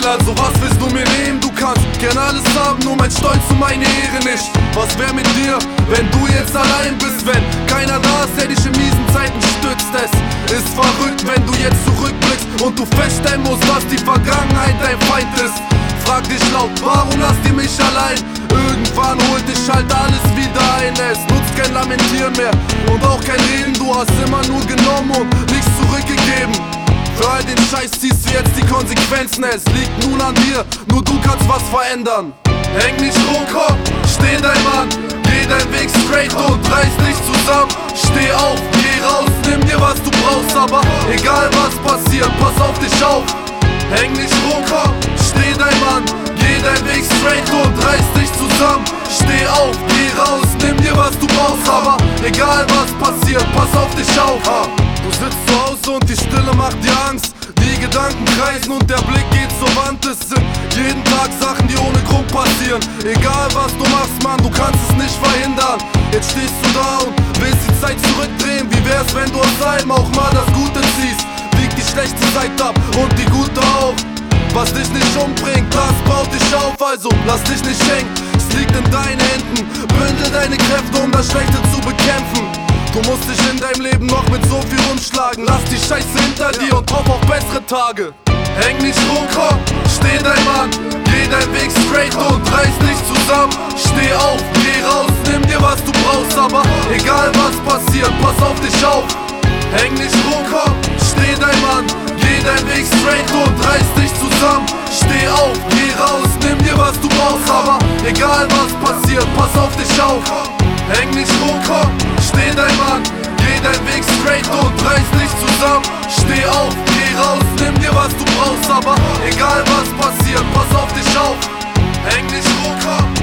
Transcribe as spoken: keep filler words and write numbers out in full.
viel, also was willst du mir nehmen? Du kannst gern alles haben, nur mein Stolz und meine Ehre nicht. Was wär mit dir, wenn du jetzt allein bist? Wenn keiner da ist, der dich in miesen Zeiten stützt. Es ist verrückt, wenn du jetzt zurückblickst und du feststellen musst, dass die Vergangenheit dein Feind ist. Frag dich laut, warum lasst ihr mich allein? Irgendwann holt dich halt alles wieder ein. Es nutzt kein Lamentieren mehr und auch kein Reden. Du hast immer nur genommen und nichts zurückgegeben. Für all den Scheiß ziehst du jetzt die Konsequenzen. Es liegt nun an dir, nur du kannst was verändern. Häng nicht rum, komm, steh dein Mann. Geh deinen Weg straight und reiß dich zusammen. Steh auf, geh raus, nimm dir was du brauchst. Aber egal was passiert, pass auf dich auf. Häng nicht rum, komm, steh dein Mann. Geh deinen Weg straight und reiß dich zusammen. Steh auf, geh raus, nimm dir was du brauchst. Aber egal was passiert, pass auf dich auf. Du sitzt zu Hause und die Stille macht dir Angst. Die Gedanken kreisen und der Blick geht zur Wand. Es sind jeden Tag Sachen, die ohne Grund passieren. Egal was du machst, Mann, du kannst es nicht verhindern. Jetzt stehst du da und willst die Zeit zurückdrehen. Wie wär's, wenn du aus allem auch mal das Gute ziehst? Wieg die schlechte Seite ab und die gute auch. Was dich nicht umbringt, das baut dich auf. Also lass dich nicht hängen, es liegt in deinen Händen. Bündel deine Kräfte, um das Schlechte zu bekämpfen. Du musst dich in deinem Leben noch mit so viel rumschlagen. Lass die Scheiße hinter dir und hoff auf bessere Tage. Häng nicht rum, komm, steh dein Mann. Geh deinen Weg straight und reiß dich zusammen. Steh auf, geh raus, nimm dir was du brauchst. Aber egal was passiert, pass auf dich auf. Häng nicht rum, komm, steh dein Mann. Geh deinen Weg straight und reiß dich zusammen. Steh auf, geh raus, nimm dir was du brauchst. Aber egal was passiert, pass auf dich auf. Häng nicht rum, komm, steh dein Mann. Geh deinen Weg straight und reiß dich zusammen. Steh auf, geh raus, nimm dir was du brauchst. Aber egal was passiert, pass auf dich auf. Häng nicht rum, komm.